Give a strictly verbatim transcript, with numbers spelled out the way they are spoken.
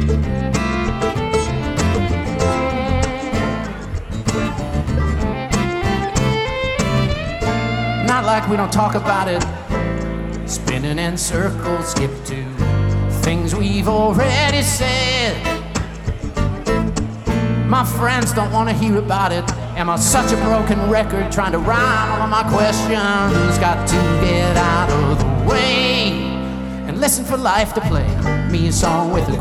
Not like we don't talk about it, spinning in circles, skip to things we've already said. My friends don't want to hear about it. Am I such a broken record trying to rhyme all of my questions? Got to get out of the way and listen for life to play me a song with a